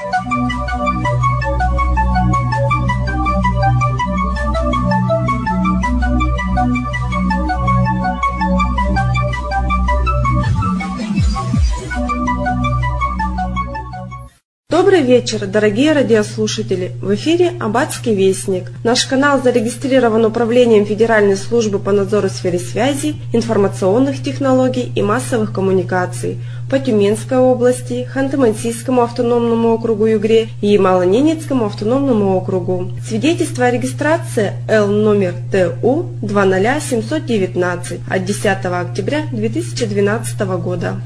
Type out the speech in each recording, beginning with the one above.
Добрый вечер, дорогие радиослушатели! В эфире Аббатский вестник. Наш канал зарегистрирован Управлением Федеральной службы по надзору в сфере связи, информационных технологий и массовых коммуникаций по Тюменской области, Ханты-Мансийскому автономному округу Югре и Ямало-Ненецкому автономному округу. Свидетельство о регистрации Л номер ТУ 20719 от 10 октября 2012 года.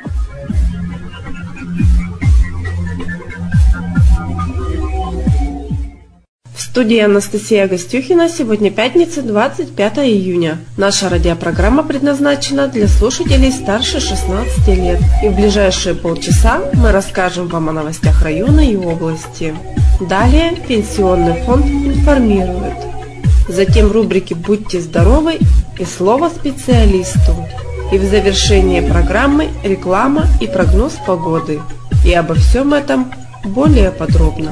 В студии Анастасия Гостюхина. Сегодня пятница, 25 июня. Наша радиопрограмма предназначена для слушателей старше 16 лет. И в ближайшие полчаса мы расскажем вам о новостях района и области. Далее Пенсионный фонд информирует. Затем рубрики «Будьте здоровы» и «Слово специалисту». И в завершении программы реклама и прогноз погоды. И обо всем этом более подробно.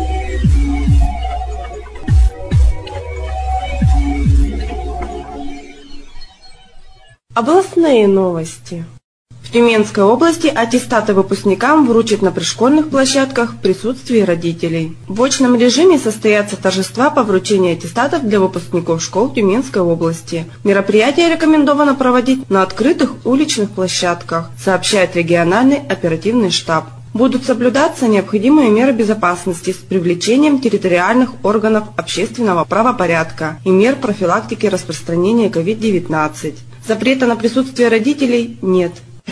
Областные новости. В Тюменской области аттестаты выпускникам вручат на пришкольных площадках в присутствии родителей. В очном режиме состоятся торжества по вручению аттестатов для выпускников школ Тюменской области. Мероприятие рекомендовано проводить на открытых уличных площадках, сообщает региональный оперативный штаб. Будут соблюдаться необходимые меры безопасности с привлечением территориальных органов общественного правопорядка и мер профилактики распространения COVID-19. Запрета на присутствие родителей нет.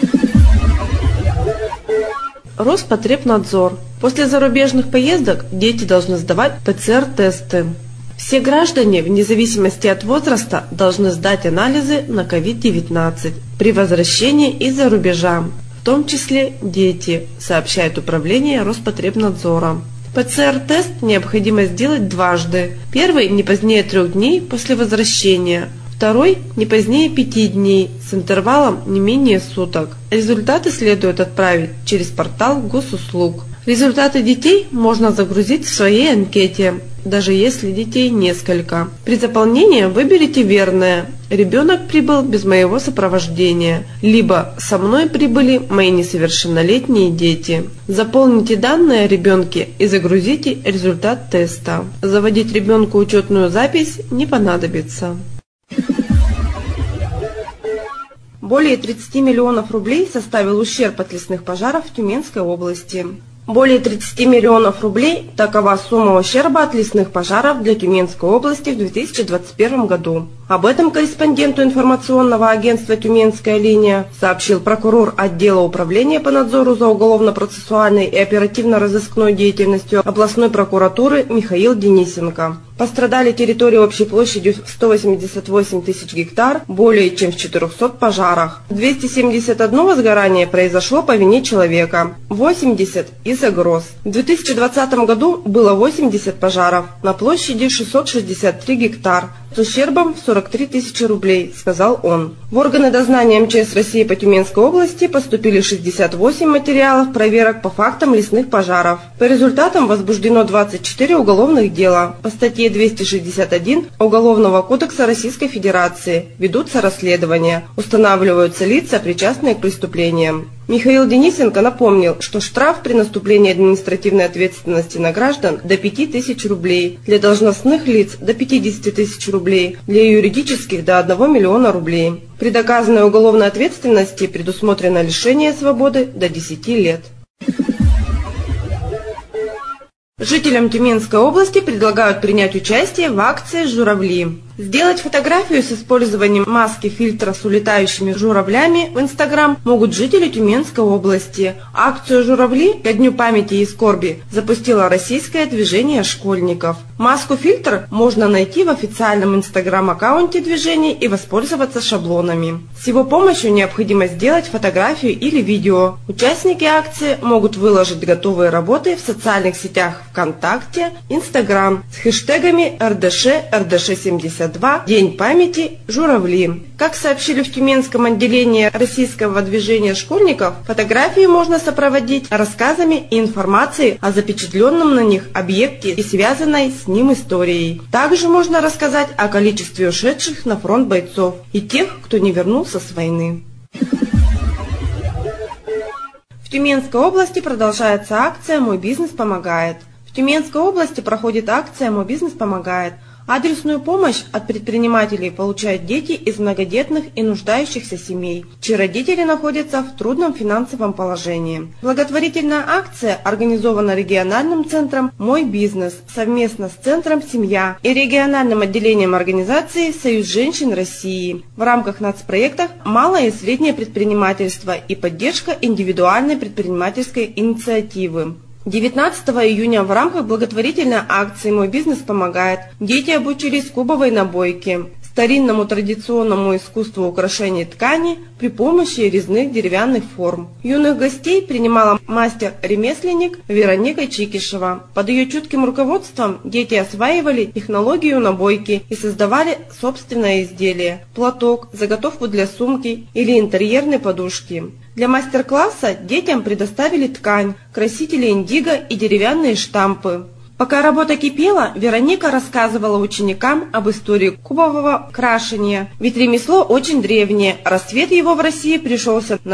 Роспотребнадзор. После зарубежных поездок дети должны сдавать ПЦР-тесты. Все граждане, вне зависимости от возраста, должны сдать анализы на COVID-19 при возвращении из-за рубежа, в том числе дети, сообщает Управление Роспотребнадзора. ПЦР-тест необходимо сделать дважды. Первый не позднее 3 дней после возвращения. Второй не позднее 5 дней с интервалом не менее суток. Результаты следует отправить через портал госуслуг. Результаты детей можно загрузить в своей анкете, даже если детей несколько. При заполнении выберите верное. Ребенок прибыл без моего сопровождения, либо со мной прибыли мои несовершеннолетние дети. Заполните данные о ребенке и загрузите результат теста. Заводить ребенку учетную запись не понадобится. Более 30 миллионов рублей составил ущерб от лесных пожаров в Тюменской области. Более 30 миллионов рублей – такова сумма ущерба от лесных пожаров для Тюменской области в 2021 году. Об этом корреспонденту информационного агентства «Тюменская линия» сообщил прокурор отдела управления по надзору за уголовно-процессуальной и оперативно-розыскной деятельностью областной прокуратуры Михаил Денисенко. Пострадали территории общей площадью в 188 тысяч гектар, более чем в 400 пожарах. 271 возгорание произошло по вине человека, 80 из-за гроз. В 2020 году было 80 пожаров на площади 663 гектар с ущербом в 43 тысячи рублей, сказал он. В органы дознания МЧС России по Тюменской области поступили 68 материалов проверок по фактам лесных пожаров. По результатам возбуждено 24 уголовных дела. По статье 261 Уголовного кодекса Российской Федерации ведутся расследования, устанавливаются лица, причастные к преступлениям. Михаил Денисенко напомнил, что штраф при наступлении административной ответственности на граждан до 5000 рублей, для должностных лиц до 50 тысяч рублей, для юридических до 1 миллиона рублей. При доказанной уголовной ответственности предусмотрено лишение свободы до 10 лет. Жителям Тюменской области предлагают принять участие в акции «Журавли». Сделать фотографию с использованием маски-фильтра с улетающими журавлями в Инстаграм могут жители Тюменской области. Акцию «Журавли» ко Дню памяти и скорби запустило российское движение школьников. Маску-фильтр можно найти в официальном Инстаграм-аккаунте движения и воспользоваться шаблонами. С его помощью необходимо сделать фотографию или видео. Участники акции могут выложить готовые работы в социальных сетях ВКонтакте, Инстаграм с хэштегами РДШ, РДШ-72, 352 «День памяти журавли». Как сообщили в Тюменском отделении российского движения школьников, фотографии можно сопроводить рассказами и информацией о запечатленном на них объекте и связанной с ним историей. Также можно рассказать о количестве ушедших на фронт бойцов и тех, кто не вернулся с войны. В Тюменской области продолжается акция «Мой бизнес помогает». В Тюменской области проходит акция «Мой бизнес помогает». Адресную помощь от предпринимателей получают дети из многодетных и нуждающихся семей, чьи родители находятся в трудном финансовом положении. Благотворительная акция организована региональным центром «Мой бизнес» совместно с центром «Семья» и региональным отделением организации «Союз женщин России» в рамках нацпроектов «Малое и среднее предпринимательство» и поддержка индивидуальной предпринимательской инициативы. 19 июня в рамках благотворительной акции «Мой бизнес помогает» дети обучились кубовой набойке, старинному традиционному искусству украшения ткани при помощи резных деревянных форм. Юных гостей принимала мастер-ремесленник Вероника Чикишева. Под ее чутким руководством дети осваивали технологию набойки и создавали собственное изделие – платок, заготовку для сумки или интерьерной подушки. Для мастер-класса детям предоставили ткань, красители индиго и деревянные штампы. Пока работа кипела, Вероника рассказывала ученикам об истории кубового крашения, ведь ремесло очень древнее, расцвет его в России пришелся на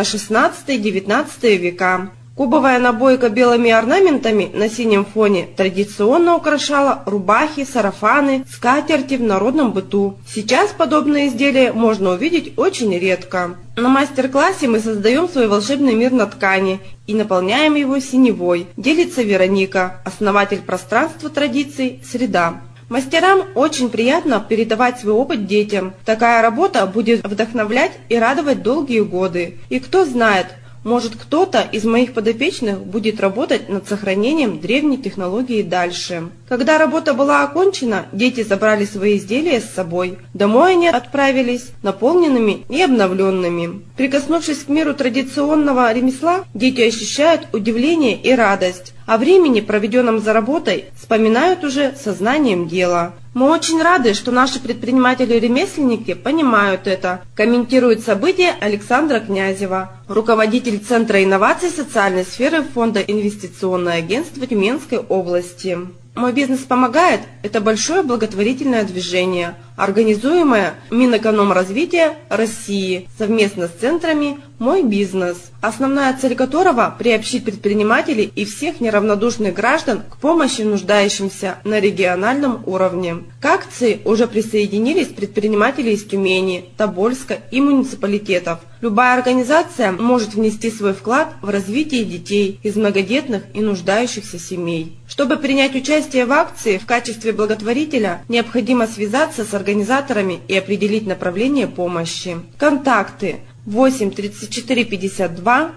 16-19 века. Кубовая набойка белыми орнаментами на синем фоне традиционно украшала рубахи, сарафаны, скатерти в народном быту. Сейчас подобные изделия можно увидеть очень редко. На мастер-классе мы создаем свой волшебный мир на ткани и наполняем его синевой, делится Вероника, основатель пространства традиций «Среда». Мастерам очень приятно передавать свой опыт детям. Такая работа будет вдохновлять и радовать долгие годы. И кто знает, может, кто-то из моих подопечных будет работать над сохранением древней технологии дальше. Когда работа была окончена, дети забрали свои изделия с собой. Домой они отправились наполненными и обновленными. Прикоснувшись к миру традиционного ремесла, дети ощущают удивление и радость. О времени, проведенном за работой, вспоминают уже сознанием дела. Мы очень рады, что наши предприниматели-ремесленники понимают это, комментирует события Александра Князева, руководитель Центра инноваций социальной сферы Фонда инвестиционное агентство Тюменской области. «Мой бизнес помогает» – это большое благотворительное движение, организуемое Минэкономразвития России совместно с центрами «Мой бизнес», основная цель которого – приобщить предпринимателей и всех неравнодушных граждан к помощи нуждающимся на региональном уровне. К акции уже присоединились предприниматели из Тюмени, Тобольска и муниципалитетов. Любая организация может внести свой вклад в развитие детей из многодетных и нуждающихся семей. Чтобы принять участие в акции в качестве благотворителя, необходимо связаться с организаторами и определить направление помощи. Контакты: 8 34 52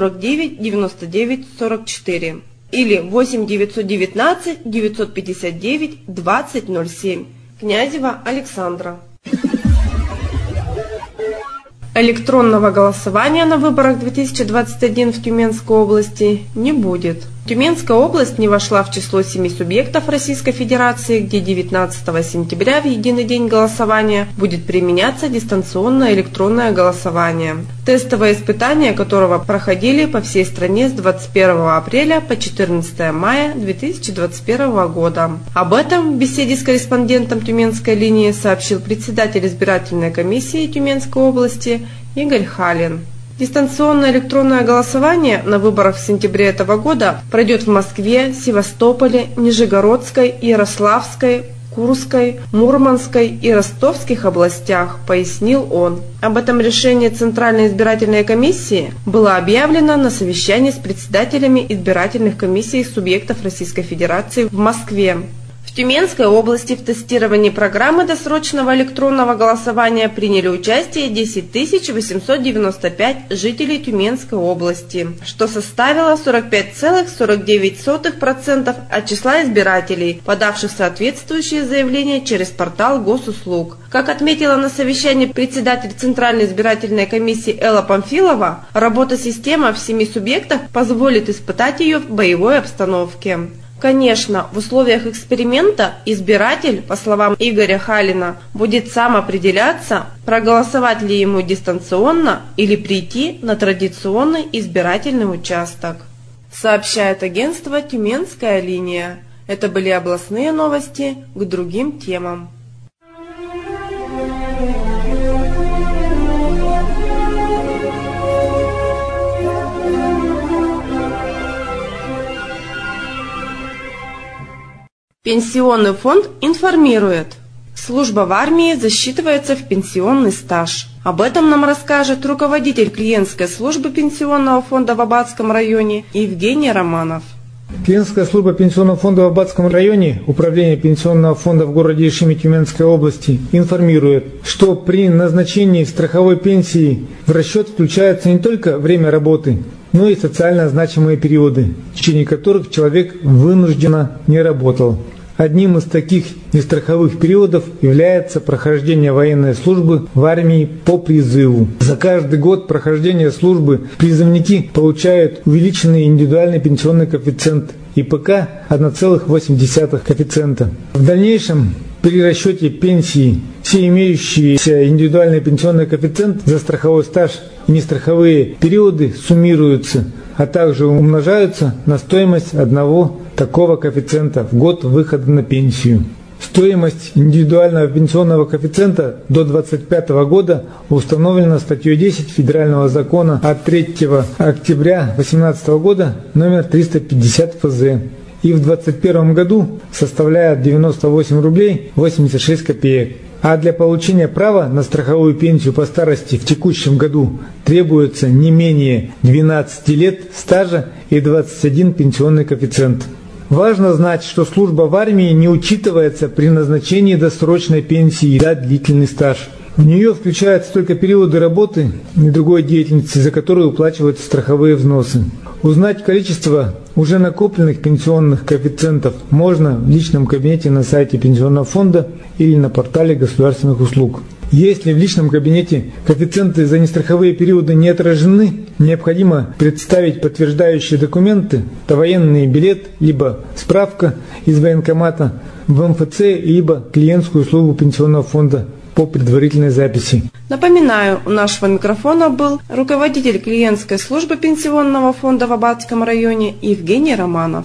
49 99 44 или 8 919 959 20 07. Князева Александра. Электронного голосования на выборах 2021 в Тюменской области не будет. Тюменская область не вошла в число 7 субъектов Российской Федерации, где 19 сентября в единый день голосования будет применяться дистанционное электронное голосование, тестовые испытания которого проходили по всей стране с 21 апреля по 14 мая 2021 года. Об этом в беседе с корреспондентом Тюменской линии сообщил председатель избирательной комиссии Тюменской области Игорь Халин. Дистанционное электронное голосование на выборах в сентябре этого года пройдет в Москве, Севастополе, Нижегородской, Ярославской, Курской, Мурманской и Ростовских областях, пояснил он. Об этом решении Центральной избирательной комиссии было объявлено на совещании с председателями избирательных комиссий субъектов Российской Федерации в Москве. В Тюменской области в тестировании программы досрочного электронного голосования приняли участие 10 895 жителей Тюменской области, что составило 45,49% от числа избирателей, подавших соответствующие заявления через портал госуслуг. Как отметила на совещании председатель Центральной избирательной комиссии Элла Памфилова, работа системы в 7 субъектах позволит испытать ее в боевой обстановке. Конечно, в условиях эксперимента избиратель, по словам Игоря Халина, будет сам определяться, проголосовать ли ему дистанционно или прийти на традиционный избирательный участок. Сообщает агентство «Тюменская линия». Это были областные новости к другим темам. Пенсионный фонд информирует. Служба в армии засчитывается в пенсионный стаж. Об этом нам расскажет руководитель клиентской службы пенсионного фонда в Аббатском районе Евгений Романов. Клиентская служба пенсионного фонда в Аббатском районе, управление пенсионного фонда в городе Ишиме Тюменской области, информирует, что при назначении страховой пенсии в расчет включается не только время работы, но и социально значимые периоды, в течение которых человек вынужденно не работал. Одним из таких нестраховых периодов является прохождение военной службы в армии по призыву. За каждый год прохождения службы призывники получают увеличенный индивидуальный пенсионный коэффициент ИПК 1,8 коэффициента. В дальнейшем при расчете пенсии все имеющиеся индивидуальный пенсионный коэффициент за страховой стаж и нестраховые периоды суммируются, а также умножаются на стоимость одного такого коэффициента в год выхода на пенсию. Стоимость индивидуального пенсионного коэффициента до 2025 года установлена статьей 10 Федерального закона от 3 октября 2018 года номер 350 ФЗ. И в 2021 году составляет 98 рублей 86 копеек. А для получения права на страховую пенсию по старости в текущем году требуется не менее 12 лет стажа и 21 пенсионный коэффициент. Важно знать, что служба в армии не учитывается при назначении досрочной пенсии за длительный стаж. В нее включаются только периоды работы и другой деятельности, за которую уплачиваются страховые взносы. Узнать количество уже накопленных пенсионных коэффициентов можно в личном кабинете на сайте Пенсионного фонда или на портале государственных услуг. Если в личном кабинете коэффициенты за нестраховые периоды не отражены, необходимо представить подтверждающие документы, это военный билет, либо справка из военкомата в МФЦ, либо клиентскую услугу Пенсионного фонда по предварительной записи. Напоминаю, у нашего микрофона был руководитель клиентской службы Пенсионного фонда в Аббатском районе Евгений Романов.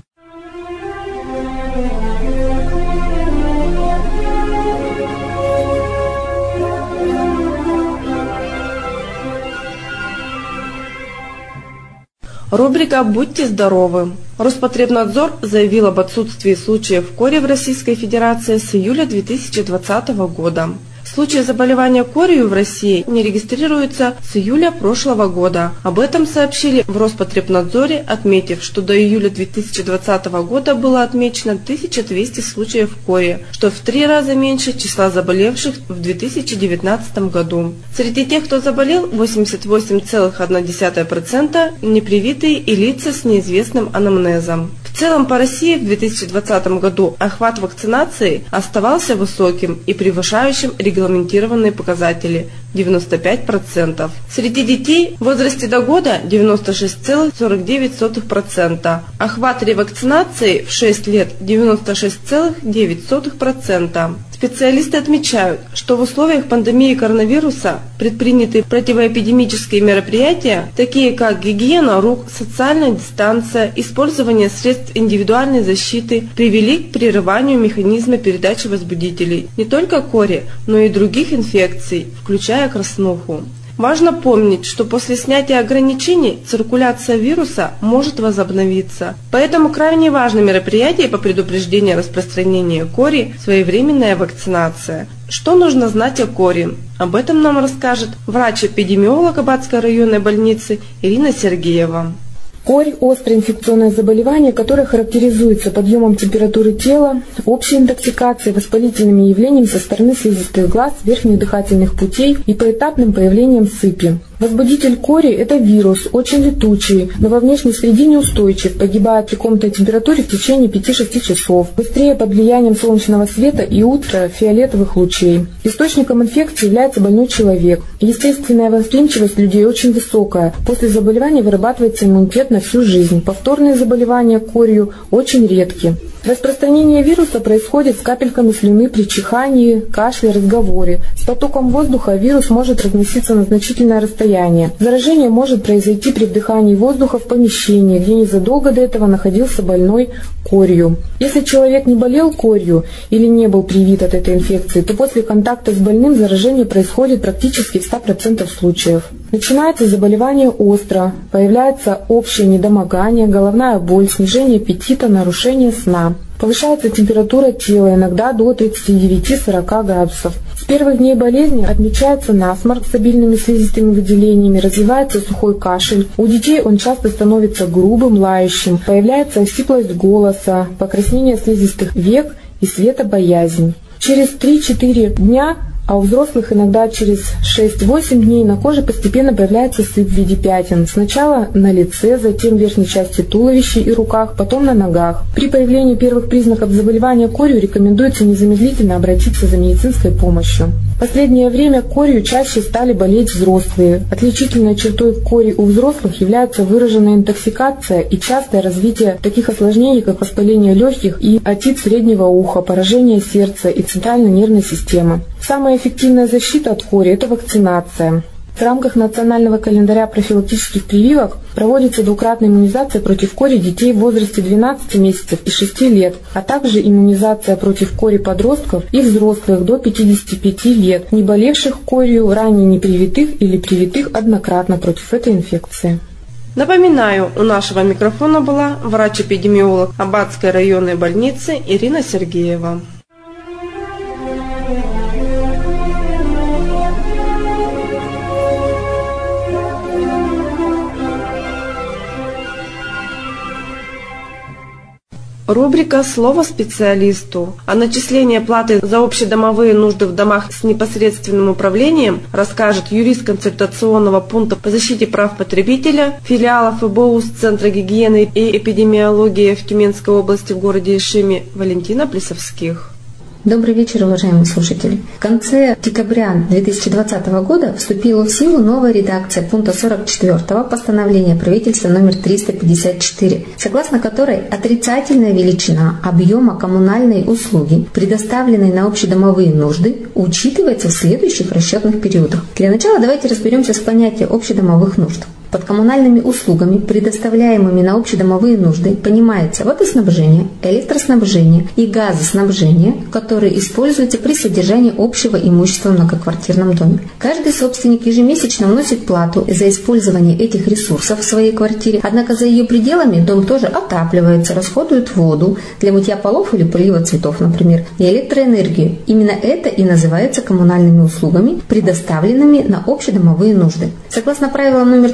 Рубрика «Будьте здоровы». Роспотребнадзор заявил об отсутствии случаев кори в Российской Федерации с июля 2020 года. Случаи заболевания корью в России не регистрируются с июля прошлого года. Об этом сообщили в Роспотребнадзоре, отметив, что до июля 2020 года было отмечено 1200 случаев кори, что в 3 раза меньше числа заболевших в 2019 году. Среди тех, кто заболел, 88,1% непривитые и лица с неизвестным анамнезом. В целом по России в 2020 году охват вакцинации оставался высоким и превышающим регламентированные показатели – 95%. Среди детей в возрасте до года – 96,49%. Охват ревакцинации в 6 лет – 96,9%. Специалисты отмечают, что в условиях пандемии коронавируса предпринятые противоэпидемические мероприятия, такие как гигиена рук, социальная дистанция, использование средств индивидуальной защиты, привели к прерыванию механизма передачи возбудителей не только кори, но и других инфекций, включая краснуху. Важно помнить, что после снятия ограничений циркуляция вируса может возобновиться. Поэтому крайне важно мероприятие по предупреждению распространения кори – своевременная вакцинация. Что нужно знать о кори? Об этом нам расскажет врач-эпидемиолог Аббатской районной больницы Ирина Сергеева. Корь – острое инфекционное заболевание, которое характеризуется подъемом температуры тела, общей интоксикацией, воспалительными явлениями со стороны слизистых глаз, верхних дыхательных путей и поэтапным появлением сыпи. Возбудитель кори – это вирус, очень летучий, но во внешней среде неустойчив, погибает при комнатной температуре в течение 5-6 часов, быстрее под влиянием солнечного света и ультрафиолетовых лучей. Источником инфекции является больной человек. Естественная восприимчивость людей очень высокая. После заболевания вырабатывается иммунитет на всю жизнь. Повторные заболевания корью очень редки. Распространение вируса происходит с капельками слюны при чихании, кашле, разговоре. С потоком воздуха вирус может разноситься на значительное расстояние. Заражение может произойти при вдыхании воздуха в помещении, где незадолго до этого находился больной корью. Если человек не болел корью или не был привит от этой инфекции, то после контакта с больным заражение происходит практически в 100% случаев. Начинается заболевание остро, появляется общее недомогание, головная боль, снижение аппетита, нарушение сна. Повышается температура тела, иногда до 39-40 градусов. С первых дней болезни отмечается насморк с обильными слизистыми выделениями, развивается сухой кашель. У детей он часто становится грубым, лающим, появляется осиплость голоса, покраснение слизистых век и светобоязнь. Через 3-4 дня, а у взрослых иногда через 6-8 дней на коже постепенно появляется сыпь в виде пятен. Сначала на лице, затем в верхней части туловища и руках, потом на ногах. При появлении первых признаков заболевания корью рекомендуется незамедлительно обратиться за медицинской помощью. В последнее время корью чаще стали болеть взрослые. Отличительной чертой кори у взрослых является выраженная интоксикация и частое развитие таких осложнений, как воспаление легких и отит среднего уха, поражение сердца и центральной нервной системы. Самая эффективная защита от кори – это вакцинация. В рамках национального календаря профилактических прививок проводится двукратная иммунизация против кори детей в возрасте 12 месяцев и 6 лет, а также иммунизация против кори подростков и взрослых до 55 лет, не болевших корью, ранее не привитых или привитых однократно против этой инфекции. Напоминаю, у нашего микрофона была врач-эпидемиолог Аббатской районной больницы Ирина Сергеева. Рубрика «Слово специалисту». О начислении платы за общедомовые нужды в домах с непосредственным управлением расскажет юрист консультационного пункта по защите прав потребителя, филиала ФБУС Центра гигиены и эпидемиологии в Тюменской области в городе Ишиме Валентина Плесовских. Добрый вечер, уважаемые слушатели. В конце декабря 2020 года вступила в силу новая редакция пункта 44 постановления правительства номер 354, согласно которой отрицательная величина объема коммунальной услуги, предоставленной на общедомовые нужды, учитывается в следующих расчетных периодах. Для начала давайте разберемся с понятием общедомовых нужд. Под коммунальными услугами, предоставляемыми на общедомовые нужды, понимается водоснабжение, электроснабжение и газоснабжение, которые используются при содержании общего имущества в многоквартирном доме. Каждый собственник ежемесячно вносит плату за использование этих ресурсов в своей квартире, однако за ее пределами дом тоже отапливается, расходует воду для мытья полов или полива цветов, например, и электроэнергию. Именно это и называется коммунальными услугами, предоставленными на общедомовые нужды. Согласно правилам номер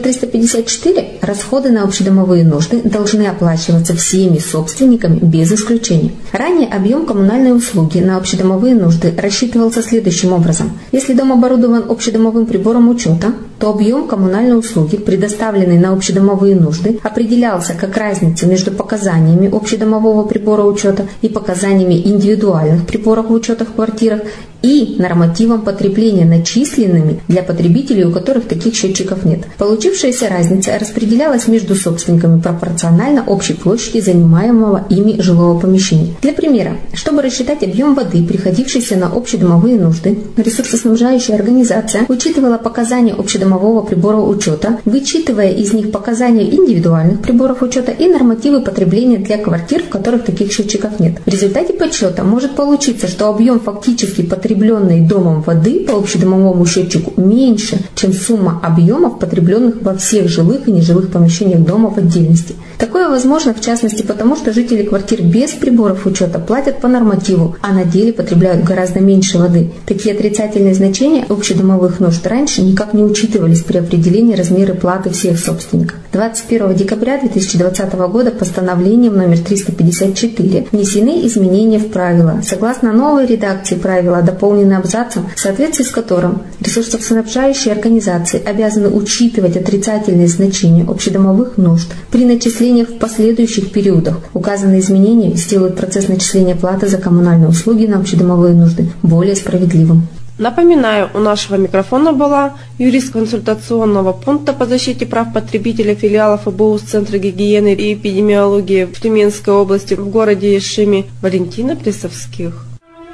354, расходы на общедомовые нужды должны оплачиваться всеми собственниками без исключения. Ранее объем коммунальной услуги на общедомовые нужды рассчитывался следующим образом. Если дом оборудован общедомовым прибором учета, то объем коммунальной услуги, предоставленный на общедомовые нужды, определялся как разница между показаниями общедомового прибора учета и показаниями индивидуальных приборов учета в квартирах и нормативом потребления, начисленными для потребителей, у которых таких счетчиков нет. Получившаяся разница распределялась между собственниками пропорционально общей площади занимаемого ими жилого помещения. Для примера, чтобы рассчитать объем воды, приходившийся на общедомовые нужды, ресурсоснабжающая организация учитывала показания общедомового прибора учета, вычитывая из них показания индивидуальных приборов учета и нормативы потребления для квартир, в которых таких счетчиков нет. В результате подсчета может получиться, что объем фактически потребленной домом воды по общедомовому счетчику меньше, чем сумма объемов, потребленных во всех жилых и нежилых помещениях дома в отдельности. Такое возможно, в частности, потому что жители квартир без приборов учета платят по нормативу, а на деле потребляют гораздо меньше воды. Такие отрицательные значения общедомовых нужд раньше никак не учитывались. учитывались при определении размера платы всех собственников. 21 декабря 2020 года постановлением номер 354 внесены изменения в правила. Согласно новой редакции правила, дополнены абзацем, в соответствии с которым ресурсоснабжающие организации обязаны учитывать отрицательные значения общедомовых нужд при начислениях в последующих периодах. Указанные изменения сделают процесс начисления платы за коммунальные услуги на общедомовые нужды более справедливым. Напоминаю, у нашего микрофона была юрист консультационного пункта по защите прав потребителей филиала ФБУ Центра гигиены и эпидемиологии в Тюменской области в городе Ишиме Валентина Плесовских.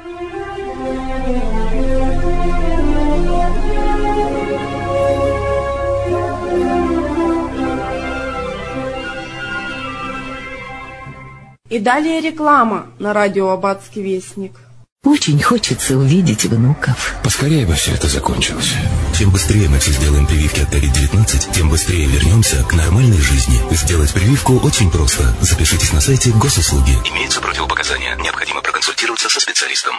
И далее реклама на радио Аббатский вестник. Очень хочется увидеть внуков. Поскорее бы все это закончилось. Чем быстрее мы все сделаем прививки от COVID-19, тем быстрее вернемся к нормальной жизни. Сделать прививку очень просто. Запишитесь на сайте Госуслуги. Имеются противопоказания. Необходимо проконсультироваться со специалистом.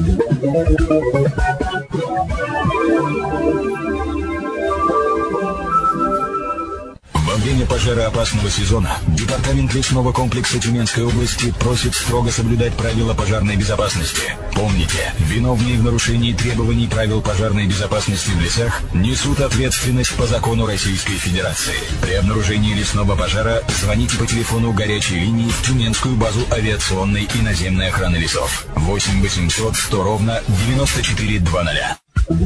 Во время пожароопасного сезона Департамент лесного комплекса Тюменской области просит строго соблюдать правила пожарной безопасности. Помните, виновные в нарушении требований правил пожарной безопасности в лесах несут ответственность по закону Российской Федерации. При обнаружении лесного пожара звоните по телефону горячей линии в Тюменскую базу авиационной и наземной охраны лесов 8 800 100 ровно 9400.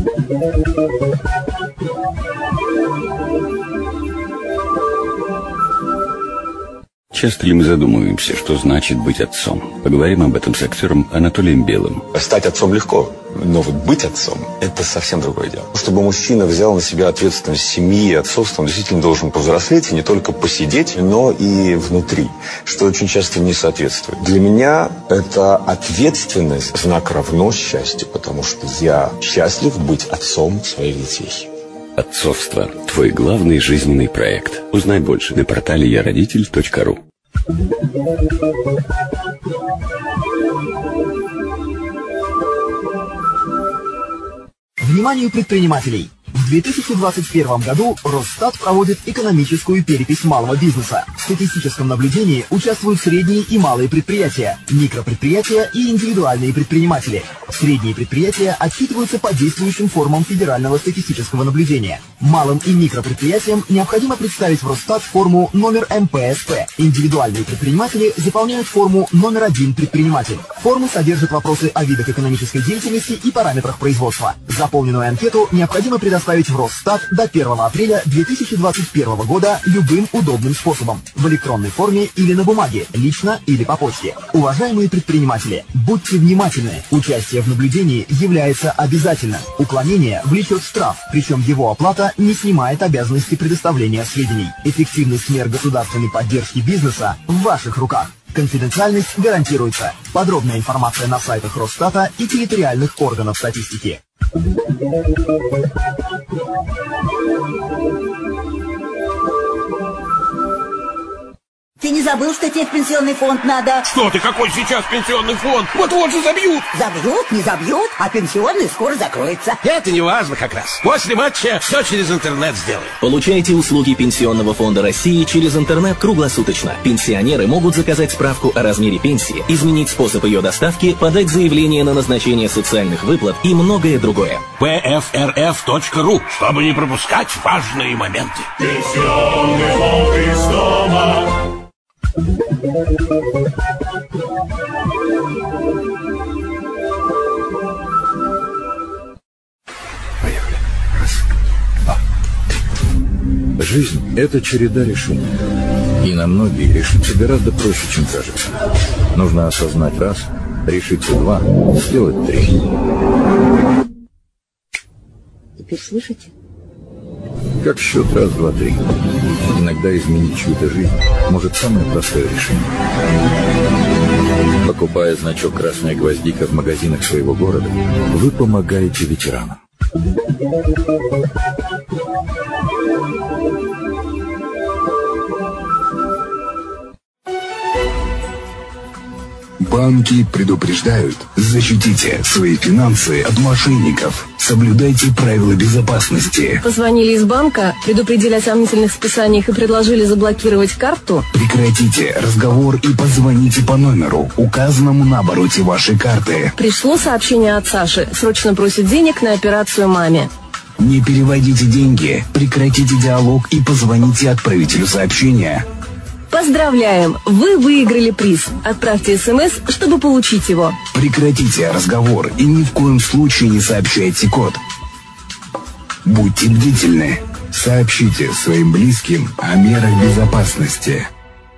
Часто ли мы задумываемся, что значит быть отцом? Поговорим об этом с актером Анатолием Белым. Стать отцом легко, но вот быть отцом – это совсем другое дело. Чтобы мужчина взял на себя ответственность семьи и отцовства, он действительно должен повзрослеть и не только посидеть, но и внутри, что очень часто не соответствует. Для меня это ответственность, знак равно счастью, потому что я счастлив быть отцом своих детей. Отцовство – твой главный жизненный проект. Узнай больше на портале яродитель.ру. Вниманию предпринимателей! В 2021 году Росстат проводит экономическую перепись малого бизнеса. В статистическом наблюдении участвуют средние и малые предприятия, микропредприятия и индивидуальные предприниматели. Средние предприятия отчитываются по действующим формам федерального статистического наблюдения. Малым и микропредприятиям необходимо представить в Росстат форму номер МПСП. Индивидуальные предприниматели заполняют форму номер 1 предприниматель. Форма содержит вопросы о видах экономической деятельности и параметрах производства. Заполненную анкету необходимо предоставить в Росстат до 1 апреля 2021 года любым удобным способом. В электронной форме или на бумаге, лично или по почте. Уважаемые предприниматели, будьте внимательны. Участие в наблюдении является обязательным. Уклонение влечет штраф, причем его оплата не снимает обязанности предоставления сведений. Эффективность мер государственной поддержки бизнеса в ваших руках. Конфиденциальность гарантируется. Подробная информация на сайтах Росстата и территориальных органов статистики. Ты не забыл, что тебе в пенсионный фонд надо? Что ты, какой сейчас пенсионный фонд? Вот-вот же забьют! Забьют, не забьют, а пенсионный скоро закроется. Это не важно как раз. После матча все через интернет сделаем. Получайте услуги Пенсионного фонда России через интернет круглосуточно. Пенсионеры могут заказать справку о размере пенсии, изменить способ ее доставки, подать заявление на назначение социальных выплат и многое другое. pfrf.ru, чтобы не пропускать важные моменты. Пенсионный фонд из дома. Поехали. Раз, два, три. Жизнь – это череда решений. И на многие решиться гораздо проще, чем кажется. Нужно осознать раз, решиться два, сделать три. Теперь слышите? Как счет раз, два, три. Иногда изменить чью-то жизнь может самое простое решение. Покупая значок «Красная гвоздика» в магазинах своего города, вы помогаете ветеранам. Банки предупреждают: защитите свои финансы от мошенников. Соблюдайте правила безопасности. Позвонили из банка, предупредили о сомнительных списаниях и предложили заблокировать карту? Прекратите разговор и позвоните по номеру, указанному на обороте вашей карты. Пришло сообщение от Саши. Срочно просит денег на операцию маме. Не переводите деньги, прекратите диалог и позвоните отправителю сообщения. Поздравляем! Вы выиграли приз. Отправьте СМС, чтобы получить его. Прекратите разговор и ни в коем случае не сообщайте код. Будьте бдительны. Сообщите своим близким о мерах безопасности.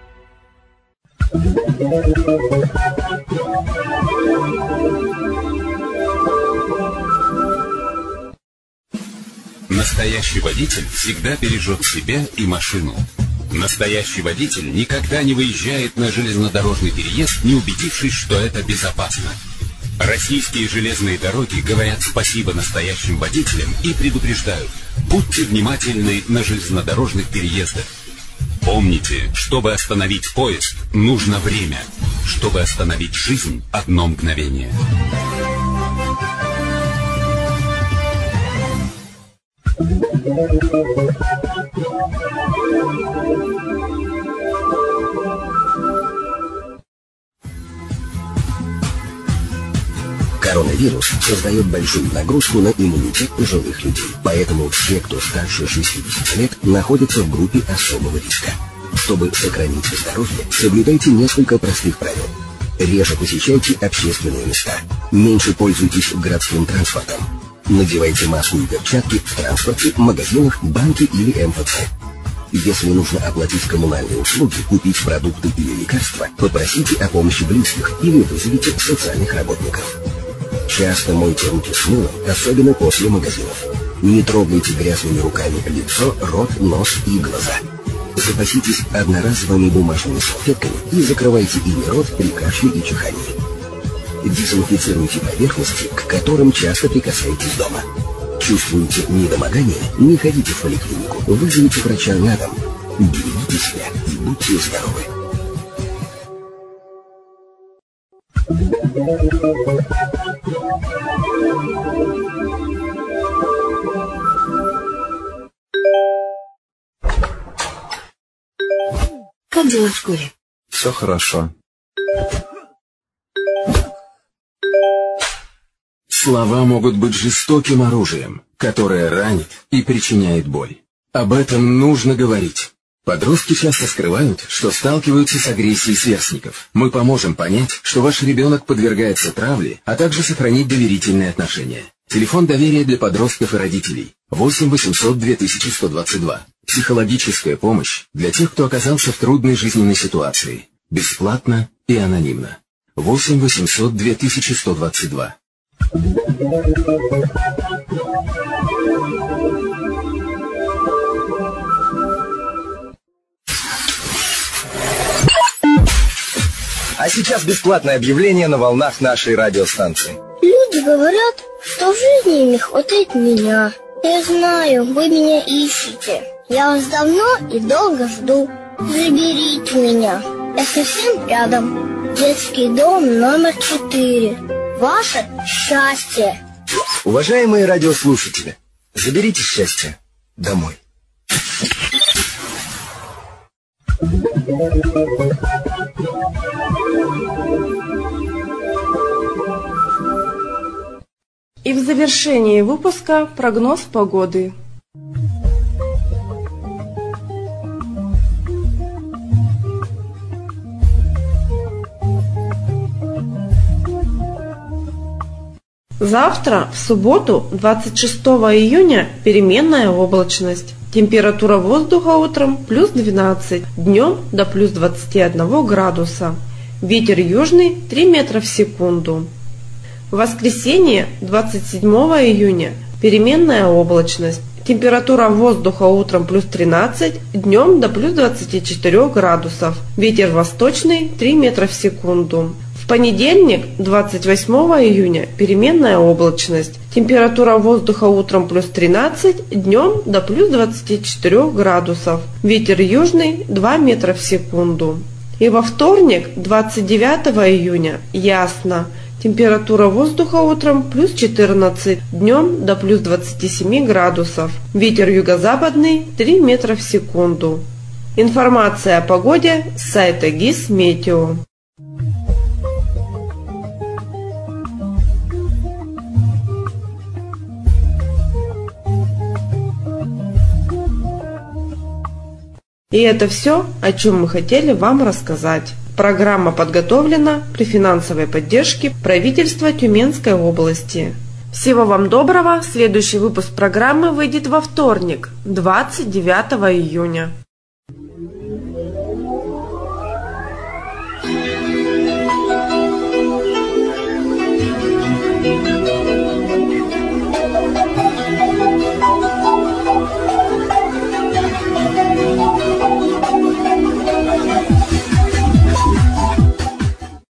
Настоящий водитель всегда бережет себя и машину. Настоящий водитель никогда не выезжает на железнодорожный переезд, не убедившись, что это безопасно. Российские железные дороги говорят спасибо настоящим водителям и предупреждают: будьте внимательны на железнодорожных переездах. Помните, чтобы остановить поезд, нужно время. Чтобы остановить жизнь, одно мгновение. Коронавирус создает большую нагрузку на иммунитет пожилых людей. Поэтому все, кто старше 60 лет, находятся в группе особого риска. Чтобы сохранить здоровье, соблюдайте несколько простых правил. Реже посещайте общественные места. Меньше пользуйтесь городским транспортом. Надевайте маску и перчатки в транспорте, магазинах, банке или МФЦ. Если нужно оплатить коммунальные услуги, купить продукты или лекарства, попросите о помощи близких или вызовите социальных работников. Часто мойте руки с мылом, особенно после магазинов. Не трогайте грязными руками лицо, рот, нос и глаза. Запаситесь одноразовыми бумажными салфетками и закрывайте ими рот при кашле и чихании. Дезинфицируйте поверхности, к которым часто прикасаетесь дома. Чувствуете недомогание? Не ходите в поликлинику, вызовите врача на дом. Берегите себя и будьте здоровы. Как дела в школе? Все хорошо. Слова могут быть жестоким оружием, которое ранит и причиняет боль. Об этом нужно говорить. Подростки часто скрывают, что сталкиваются с агрессией сверстников. Мы поможем понять, что ваш ребенок подвергается травле, а также сохранить доверительные отношения. Телефон доверия для подростков и родителей 8 800 2122. Психологическая помощь для тех, кто оказался в трудной жизненной ситуации. Бесплатно и анонимно. 8 800 2122. А сейчас бесплатное объявление на волнах нашей радиостанции. Люди говорят, что в жизни им не хватает меня. Я знаю, вы меня ищете. Я вас давно и долго жду. Заберите меня. Я совсем рядом. Детский дом номер 4. Ваше счастье. Уважаемые радиослушатели, заберите счастье домой. И в завершении выпуска прогноз погоды. Завтра, в субботу, 26 июня, переменная облачность. Температура воздуха утром плюс 12, днем до плюс 21 градуса. Ветер южный 3 метра в секунду. В воскресенье, 27 июня, переменная облачность. Температура воздуха утром плюс 13, днем до плюс 24 градусов. Ветер восточный 3 метра в секунду. В понедельник, 28 июня, переменная облачность. Температура воздуха утром плюс 13, днем до плюс 24 градусов. Ветер южный 2 метра в секунду. И во вторник, 29 июня, ясно. Температура воздуха утром плюс 14, днем до плюс 27 градусов. Ветер юго-западный 3 метра в секунду. Информация о погоде с сайта ГИС Метео. И это все, о чем мы хотели вам рассказать. Программа подготовлена при финансовой поддержке правительства Тюменской области. Всего вам доброго. Следующий выпуск программы выйдет во вторник, 29 июня.